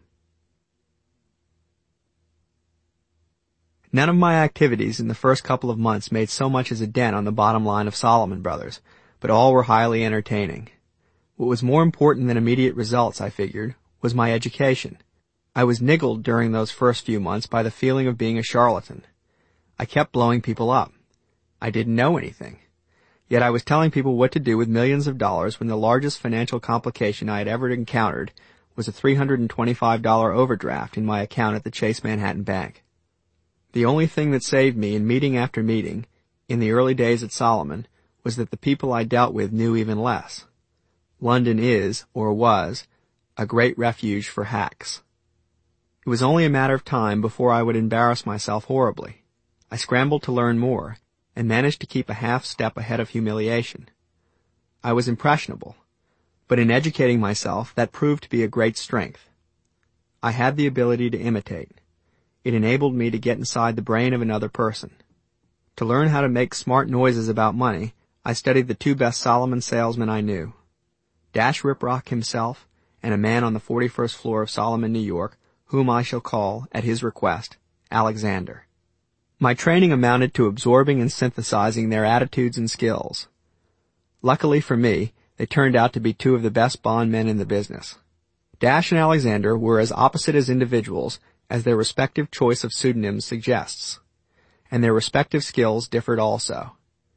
None of my activities in the first couple of months made so much as a dent on the bottom line of Solomon Brothers, but all were highly entertaining. What was more important than immediate results, I figured, was my education. I was niggled during those first few months by the feeling of being a charlatan. I kept blowing people up. I didn't know anything. Yet I was telling people what to do with millions of dollars when the largest financial complication I had ever encountered was a three hundred twenty-five dollars overdraft in my account at the Chase Manhattan Bank. The only thing that saved me in meeting after meeting, in the early days at Solomon, was that the people I dealt with knew even less. London is, or was, a great refuge for hacks. It was only a matter of time before I would embarrass myself horribly. I scrambled to learn more, and managed to keep a half step ahead of humiliation. I was impressionable, but in educating myself, that proved to be a great strength. I had the ability to imitate. It enabled me to get inside the brain of another person. To learn how to make smart noises about money, I studied the two best Solomon salesmen I knew, Dash Riprock himself and a man on the forty-first floor of Solomon, New York, whom I shall call, at his request, Alexander. My training amounted to absorbing and synthesizing their attitudes and skills. Luckily for me, they turned out to be two of the best bond men in the business. Dash and Alexander were as opposite as individuals as their respective choice of pseudonyms suggests, and their respective skills differed also.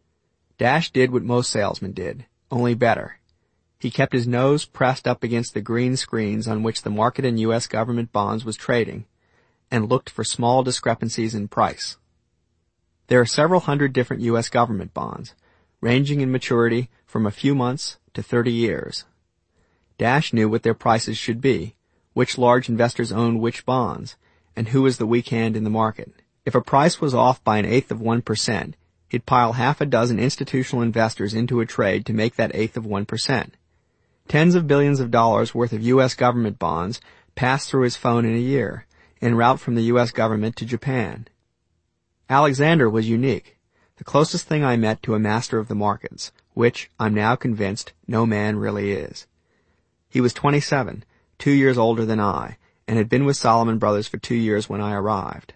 Dash did what most salesmen did, only better. He kept his nose pressed up against the green screens on which the market in U S government bonds was trading, and looked for small discrepancies in price. There are several hundred different U S government bonds, ranging in maturity from a few months to thirty years. Dash knew what their prices should be, which large investors owned which bonds, and who was the weak hand in the market. If a price was off by an eighth of one percent, he'd pile half a dozen institutional investors into a trade to make that eighth of one percent. Tens of billions of dollars worth of U S government bonds passed through his phone in a year, en route from the U S government to Japan. Alexander was unique, the closest thing I met to a master of the markets, which, I'm now convinced, no man really is. He was twenty-seven, two years older than I, and had been with Solomon Brothers for two years when I arrived.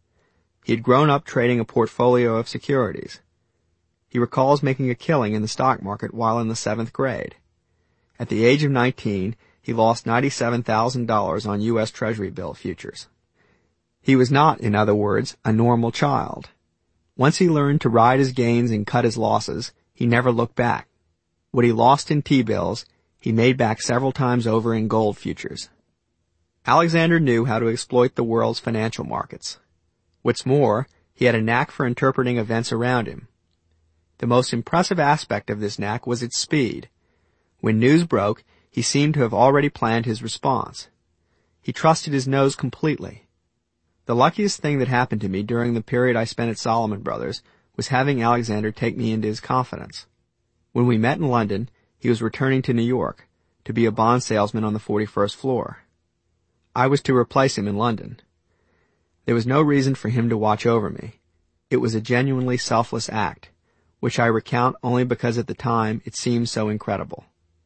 He had grown up trading a portfolio of securities. He recalls making a killing in the stock market while in the seventh grade. At the age of nineteen, he lost ninety-seven thousand dollars on U S Treasury bill futures. He was not, in other words, a normal child. Once he learned to ride his gains and cut his losses, he never looked back. What he lost in T-bills, he made back several times over in gold futures. Alexander knew how to exploit the world's financial markets. What's more, he had a knack for interpreting events around him. The most impressive aspect of this knack was its speed. When news broke, he seemed to have already planned his response. He trusted his nose completely. The luckiest thing that happened to me during the period I spent at Solomon Brothers was having Alexander take me into his confidence. When we met in London, he was returning to New York to be a bond salesman on the forty-first floor. I was to replace him in London. There was no reason for him to watch over me. It was a genuinely selfless act, which I recount only because at the time it seemed so incredible.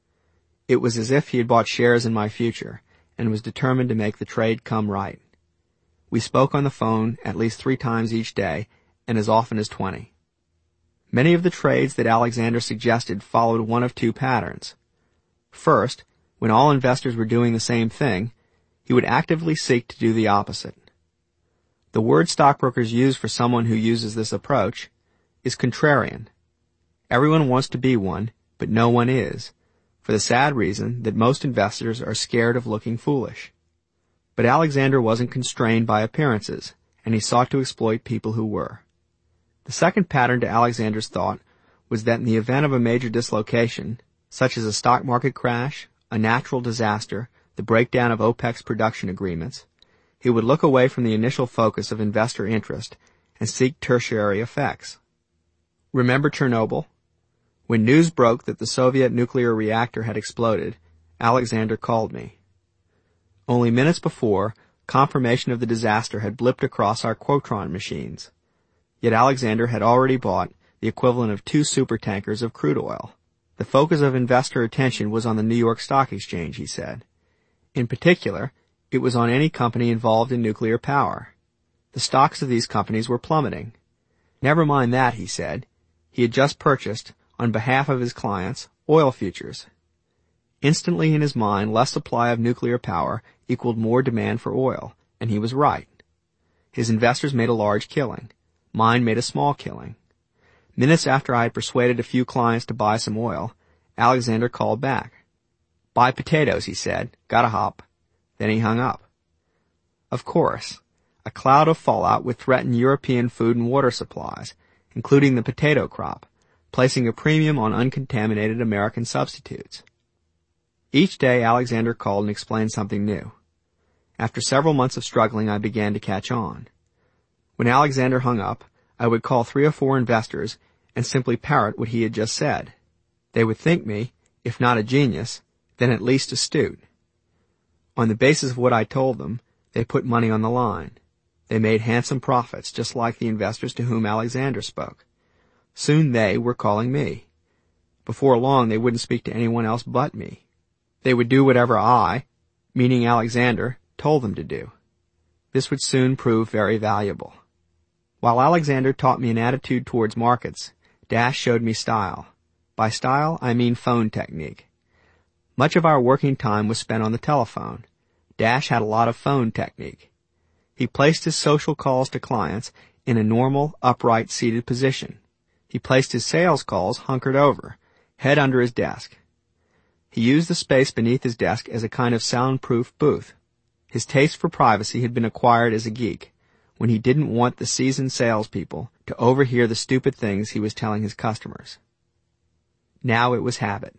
It was as if he had bought shares in my future and was determined to make the trade come right. We spoke on the phone at least three times each day, and as often as twenty. Many of the trades that Alexander suggested followed one of two patterns. First, when all investors were doing the same thing, he would actively seek to do the opposite. The word stockbrokers use for someone who uses this approach is contrarian. Everyone wants to be one, but no one is, for the sad reason that most investors are scared of looking foolish. But Alexander wasn't constrained by appearances, and he sought to exploit people who were. The second pattern to Alexander's thought was that in the event of a major dislocation, such as a stock market crash, a natural disaster, the breakdown of OPEC's production agreements, he would look away from the initial focus of investor interest and seek tertiary effects. Remember Chernobyl? When news broke that the Soviet nuclear reactor had exploded, Alexander called me. Only minutes before, confirmation of the disaster had blipped across our Quotron machines. Yet Alexander had already bought the equivalent of two supertankers of crude oil. The focus of investor attention was on the New York Stock Exchange, he said. In particular, it was on any company involved in nuclear power. The stocks of these companies were plummeting. Never mind that, he said. He had just purchased, on behalf of his clients, oil futures. Instantly in his mind, less supply of nuclear power equaled more demand for oil, and he was right. His investors made a large killing. Mine made a small killing. Minutes after I had persuaded a few clients to buy some oil, Alexander called back. Buy potatoes, he said. Gotta hop. Then he hung up. Of course, a cloud of fallout would threaten European food and water supplies, including the potato crop, placing a premium on uncontaminated American substitutes. Each day Alexander called and explained something new. After several months of struggling, I began to catch on. When Alexander hung up, I would call three or four investors and simply parrot what he had just said. They would think me, if not a genius, then at least astute. On the basis of what I told them, they put money on the line. They made handsome profits, just like the investors to whom Alexander spoke. Soon they were calling me. Before long, they wouldn't speak to anyone else but me. They would do whatever I, meaning Alexander, told them to do. This would soon prove very valuable. While Alexander taught me an attitude towards markets, Dash showed me style. By style, I mean phone technique. Much of our working time was spent on the telephone. Dash had a lot of phone technique. He placed his social calls to clients in a normal, upright, seated position. He placed his sales calls hunkered over, head under his desk. He used the space beneath his desk as a kind of soundproof booth. His taste for privacy had been acquired as a geek, when he didn't want the seasoned salespeople to overhear the stupid things he was telling his customers. Now it was habit.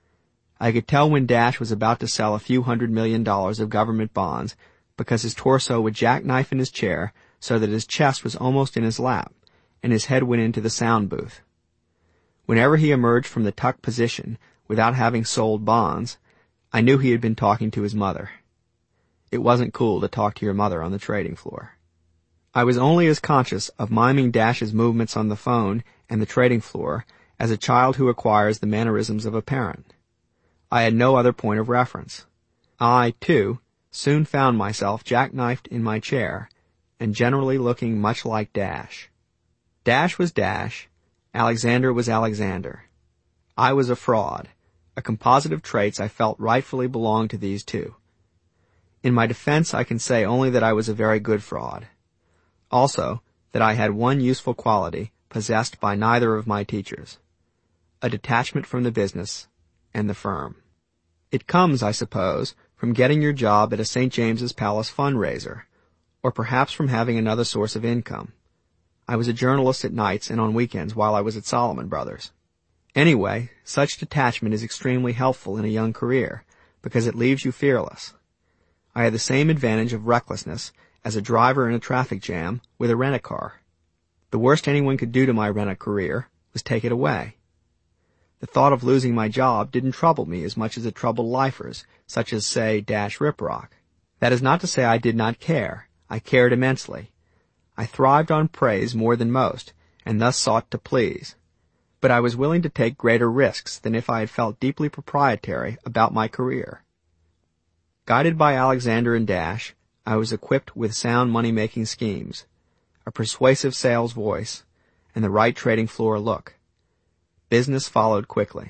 I could tell when Dash was about to sell a few hundred million dollars of government bonds because his torso would jackknife in his chair so that his chest was almost in his lap and his head went into the sound booth. Whenever he emerged from the tucked position without having sold bonds, I knew he had been talking to his mother. It wasn't cool to talk to your mother on the trading floor. I was only as conscious of miming Dash's movements on the phone and the trading floor as a child who acquires the mannerisms of a parent. I had no other point of reference. I, too, soon found myself jackknifed in my chair and generally looking much like Dash. Dash was Dash, Alexander was Alexander. I was a fraud, a composite of traits I felt rightfully belonged to these two. In my defense, I can say only that I was a very good fraud. Also, that I had one useful quality possessed by neither of my teachers: a detachment from the business and the firm. It comes, I suppose, from getting your job at a Saint James's Palace fundraiser, or perhaps from having another source of income. I was a journalist at nights and on weekends while I was at Salomon Brothers. Anyway, such detachment is extremely helpful in a young career, because it leaves you fearless. I had the same advantage of recklessness as a driver in a traffic jam with a rent-a-car. The worst anyone could do to my rent-a-career was take it away. The thought of losing my job didn't trouble me as much as it troubled lifers, such as, say, Dash Riprock. That is not to say I did not care. I cared immensely. I thrived on praise more than most, and thus sought to please. But I was willing to take greater risks than if I had felt deeply proprietary about my career. Guided by Alexander and Dash, I was equipped with sound money-making schemes, a persuasive sales voice, and the right trading floor look. Business followed quickly.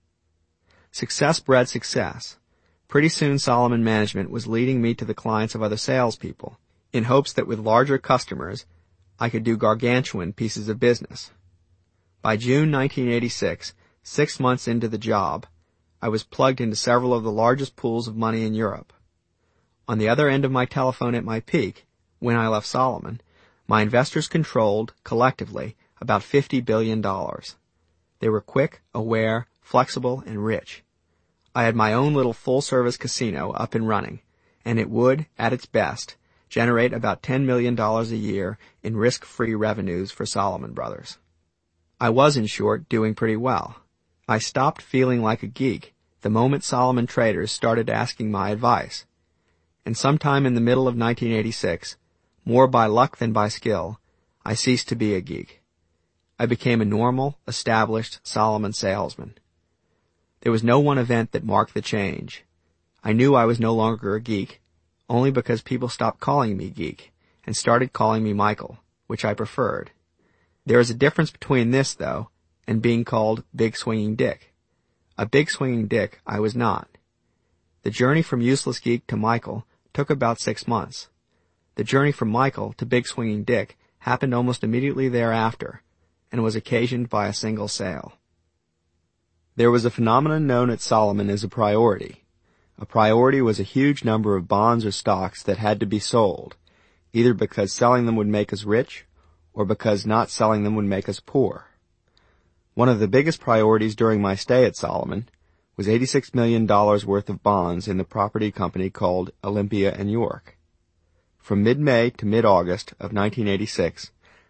Success bred success. Pretty soon Salomon Management was leading me to the clients of other salespeople, in hopes that with larger customers, I could do gargantuan pieces of business. By June nineteen eighty-six, six months into the job, I was plugged into several of the largest pools of money in Europe. On the other end of my telephone at my peak, when I left Salomon, my investors controlled, collectively, about fifty billion dollars. They were quick, aware, flexible, and rich. I had my own little full-service casino up and running, and it would, at its best, generate about ten million dollars a year in risk-free revenues for Salomon Brothers. I was, in short, doing pretty well. I stopped feeling like a geek the moment Salomon traders started asking my advice. And sometime in the middle of nineteen eighty-six, more by luck than by skill, I ceased to be a geek. I became a normal, established Salomon salesman. There was no one event that marked the change. I knew I was no longer a geek, only because people stopped calling me geek and started calling me Michael, which I preferred. There is a difference between this, though, and being called Big Swinging Dick. A big swinging dick I was not. The journey from useless geek to Michael took about six months. The journey from Michael to Big Swinging Dick happened almost immediately thereafter, and was occasioned by a single sale. There was a phenomenon known at Salomon as a priority. A priority was a huge number of bonds or stocks that had to be sold, either because selling them would make us rich, or because not selling them would make us poor. One of the biggest priorities during my stay at Salomon was eighty-six million dollars worth of bonds in the property company called Olympia and York. From mid-May to mid-August of nineteen eighty-six,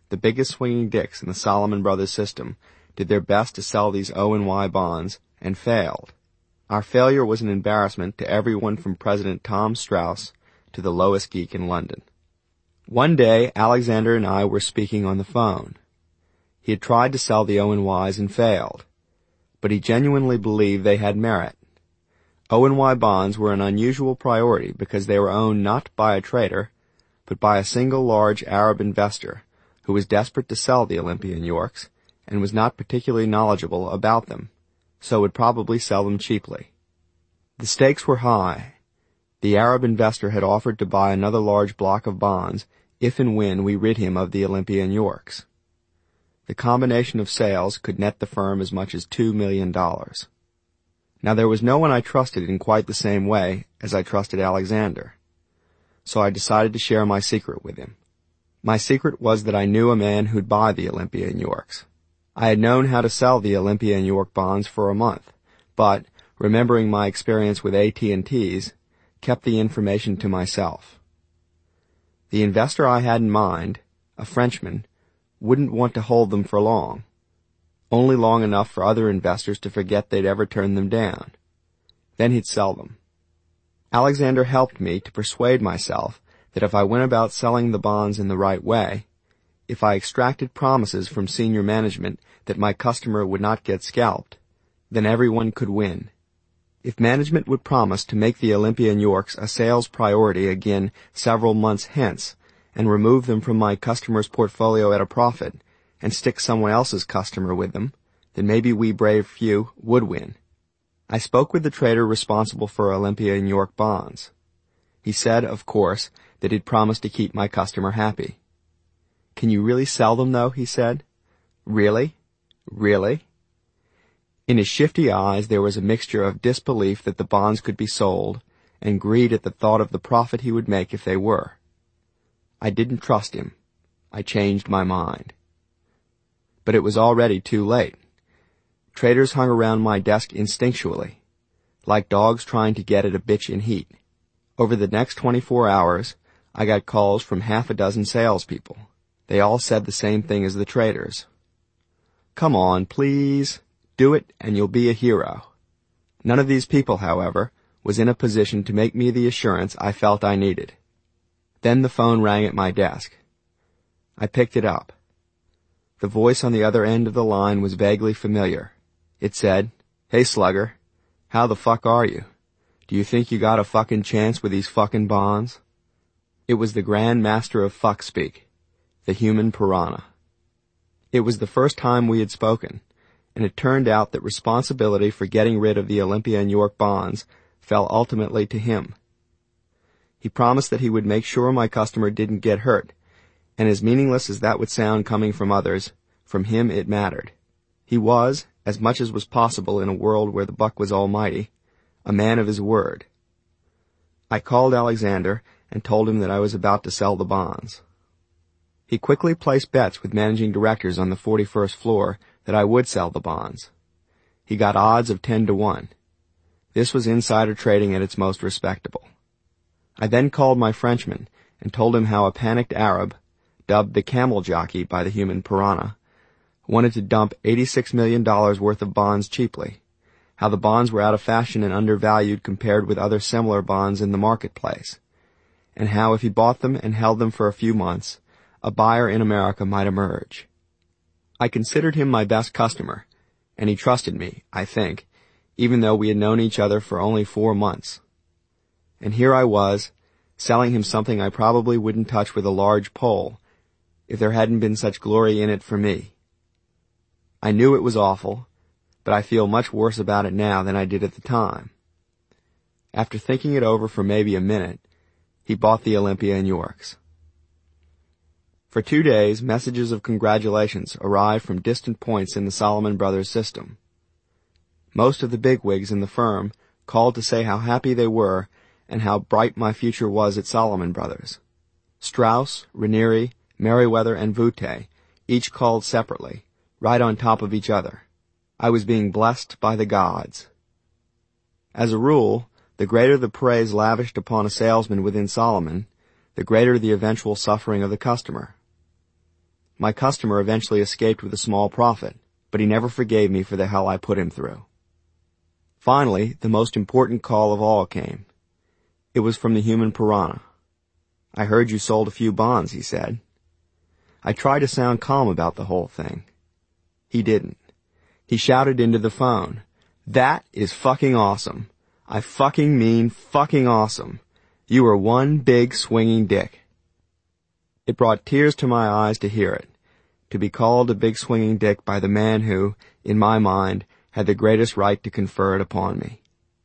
the biggest swinging dicks in the Salomon Brothers system, did their best to sell these O N Y bonds and failed. Our failure was an embarrassment to everyone from President Tom Strauss to the lowest geek in London. One day, Alexander and I were speaking on the phone. He had tried to sell the O N Ys and failed, but he genuinely believed they had merit. O N Y bonds were an unusual priority because they were owned not by a trader, but by a single large Arab investor who was desperate to sell the Olympian Yorks and was not particularly knowledgeable about them, so would probably sell them cheaply. The stakes were high. The Arab investor had offered to buy another large block of bonds if and when we rid him of the Olympian Yorks. The combination of sales could net the firm as much as two million dollars. Now there was no one I trusted in quite the same way as I trusted Alexander, so I decided to share my secret with him. My secret was that I knew a man who'd buy the Olympian Yorks. I had known how to sell the Olympian York bonds for a month, but, remembering my experience with A T and T's, kept the information to myself. The investor I had in mind, a Frenchman, wouldn't want to hold them for long, only long enough for other investors to forget they'd ever turned them down. Then he'd sell them. Alexander helped me to persuade myself that if I went about selling the bonds in the right way, if I extracted promises from senior management that my customer would not get scalped, then everyone could win. If management would promise to make the Olympian Yorks a sales priority again several months hence, and remove them from my customer's portfolio at a profit, and stick someone else's customer with them, then maybe we brave few would win. I spoke with the trader responsible for Olympian York bonds. He said, of course, that he'd promised to keep my customer happy. "Can you really sell them, though?" he said. "Really? Really?" In his shifty eyes there was a mixture of disbelief that the bonds could be sold, and greed at the thought of the profit he would make if they were. I didn't trust him. I changed my mind. But it was already too late. Traders hung around my desk instinctually, like dogs trying to get at a bitch in heat. Over the next twenty-four hours, I got calls from half a dozen salespeople. They all said the same thing as the traders. "Come on, please. Do it, and you'll be a hero." None of these people, however, was in a position to make me the assurance I felt I needed. Then the phone rang at my desk. I picked it up. The voice on the other end of the line was vaguely familiar. It said, "Hey, slugger, how the fuck are you? Do you think you got a fucking chance with these fucking bonds?" It was the Grand Master of fuck speak, the human piranha. It was the first time we had spoken, and it turned out that responsibility for getting rid of the Olympian York bonds fell ultimately to him. He promised that he would make sure my customer didn't get hurt, and as meaningless as that would sound coming from others, from him it mattered. He was, as much as was possible in a world where the buck was almighty, a man of his word. I called Alexander and told him that I was about to sell the bonds. He quickly placed bets with managing directors on the forty-first floor that I would sell the bonds. He got odds of ten to one. This was insider trading at its most respectable. I then called my Frenchman and told him how a panicked Arab, dubbed the camel jockey by the human piranha, wanted to dump eighty-six million dollars worth of bonds cheaply, how the bonds were out of fashion and undervalued compared with other similar bonds in the marketplace, and how if he bought them and held them for a few months, a buyer in America might emerge. I considered him my best customer, and he trusted me, I think, even though we had known each other for only four months. And here I was, selling him something I probably wouldn't touch with a large pole, if there hadn't been such glory in it for me. I knew it was awful, but I feel much worse about it now than I did at the time. After thinking it over for maybe a minute, he bought the Olympian Yorks. For two days, messages of congratulations arrived from distant points in the Salomon Brothers system. Most of the bigwigs in the firm called to say how happy they were and how bright my future was at Salomon Brothers. Strauss, Raniere, Merriweather, and Voute each called separately, right on top of each other. I was being blessed by the gods. As a rule, the greater the praise lavished upon a salesman within Salomon, the greater the eventual suffering of the customer. My customer eventually escaped with a small profit, but he never forgave me for the hell I put him through. Finally, the most important call of all came. It was from the human piranha. "I heard you sold a few bonds," he said. I tried to sound calm about the whole thing. He didn't. He shouted into the phone, "That is fucking awesome. I fucking mean fucking awesome. You are one big swinging dick." It brought tears to my eyes to hear it, to be called a big swinging dick by the man who, in my mind, had the greatest right to confer it upon me.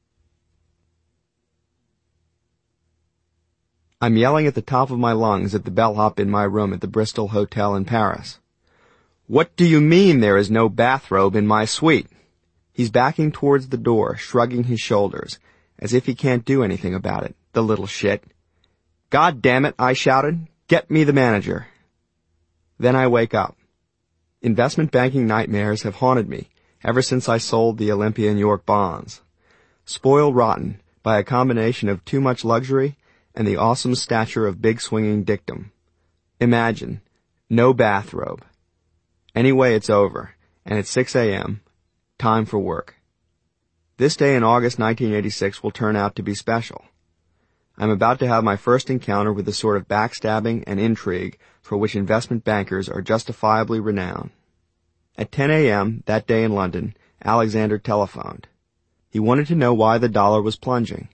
I'm yelling at the top of my lungs at the bellhop in my room at the Bristol Hotel in Paris. "What do you mean there is no bathrobe in my suite?" He's backing towards the door, shrugging his shoulders, as if he can't do anything about it, the little shit. "God damn it," I shouted. "Get me the manager." Then I wake up. Investment banking nightmares have haunted me ever since I sold the Olympia New York bonds. Spoiled rotten by a combination of too much luxury and the awesome stature of big swinging dickdom. Imagine, no bathrobe. Anyway, it's over, and it's six a.m., time for work. This day in August nineteen eighty-six will turn out to be special. I'm about to have my first encounter with the sort of backstabbing and intrigue for which investment bankers are justifiably renowned. At ten a.m. that day in London, Alexander telephoned. He wanted to know why the dollar was plunging.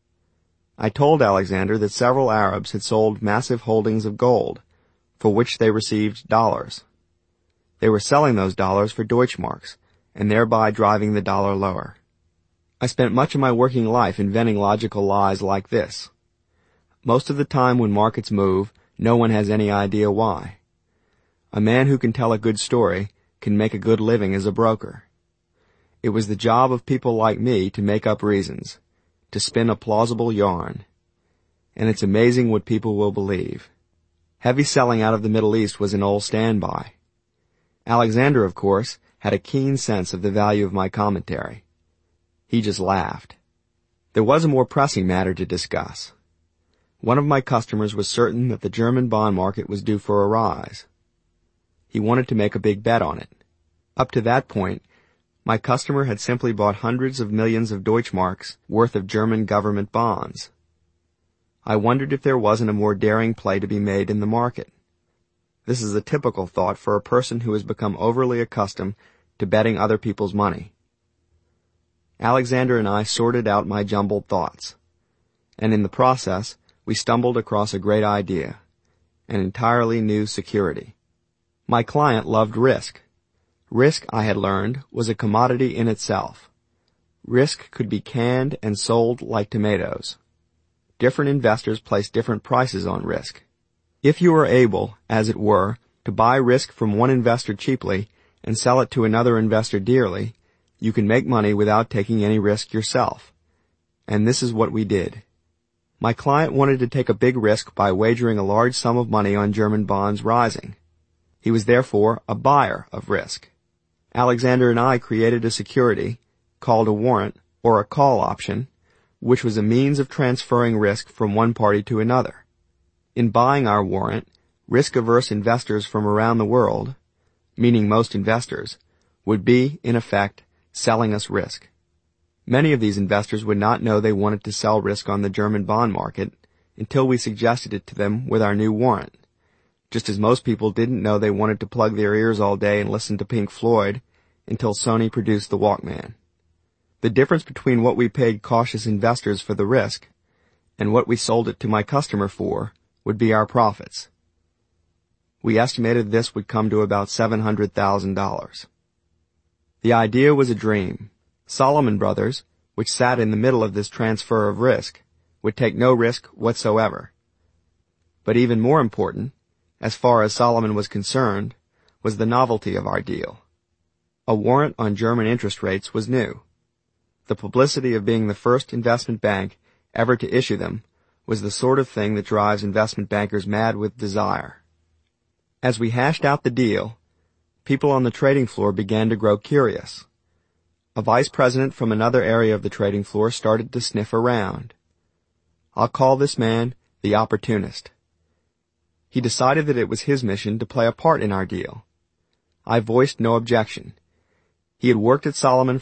I told Alexander that several Arabs had sold massive holdings of gold, for which they received dollars. They were selling those dollars for Deutschmarks, and thereby driving the dollar lower. I spent much of my working life inventing logical lies like this. Most of the time when markets move, no one has any idea why. A man who can tell a good story can make a good living as a broker. It was the job of people like me to make up reasons, to spin a plausible yarn. And it's amazing what people will believe. Heavy selling out of the Middle East was an old standby. Alexander, of course, had a keen sense of the value of my commentary. He just laughed. There was a more pressing matter to discuss. One of my customers was certain that the German bond market was due for a rise. He wanted to make a big bet on it. Up to that point, my customer had simply bought hundreds of millions of Deutschmarks worth of German government bonds. I wondered if there wasn't a more daring play to be made in the market. This is a typical thought for a person who has become overly accustomed to betting other people's money. Alexander and I sorted out my jumbled thoughts, and in the process, we stumbled across a great idea, an entirely new security. My client loved risk. Risk, I had learned, was a commodity in itself. Risk could be canned and sold like tomatoes. Different investors place different prices on risk. If you are able, as it were, to buy risk from one investor cheaply and sell it to another investor dearly, you can make money without taking any risk yourself. And this is what we did. My client wanted to take a big risk by wagering a large sum of money on German bonds rising. He was therefore a buyer of risk. Alexander and I created a security, called a warrant, or a call option, which was a means of transferring risk from one party to another. In buying our warrant, risk-averse investors from around the world, meaning most investors, would be, in effect, selling us risk. Many of these investors would not know they wanted to sell risk on the German bond market until we suggested it to them with our new warrant, just as most people didn't know they wanted to plug their ears all day and listen to Pink Floyd until Sony produced the Walkman. The difference between what we paid cautious investors for the risk and what we sold it to my customer for would be our profits. We estimated this would come to about seven hundred thousand dollars. The idea was a dream. Salomon Brothers, which sat in the middle of this transfer of risk, would take no risk whatsoever. But even more important, as far as Salomon was concerned, was the novelty of our deal. A warrant on German interest rates was new. The publicity of being the first investment bank ever to issue them was the sort of thing that drives investment bankers mad with desire. As we hashed out the deal, people on the trading floor began to grow curious. A vice president from another area of the trading floor started to sniff around. I'll call this man the opportunist. He decided that it was his mission to play a part in our deal. I voiced no objection. He had worked at Salomon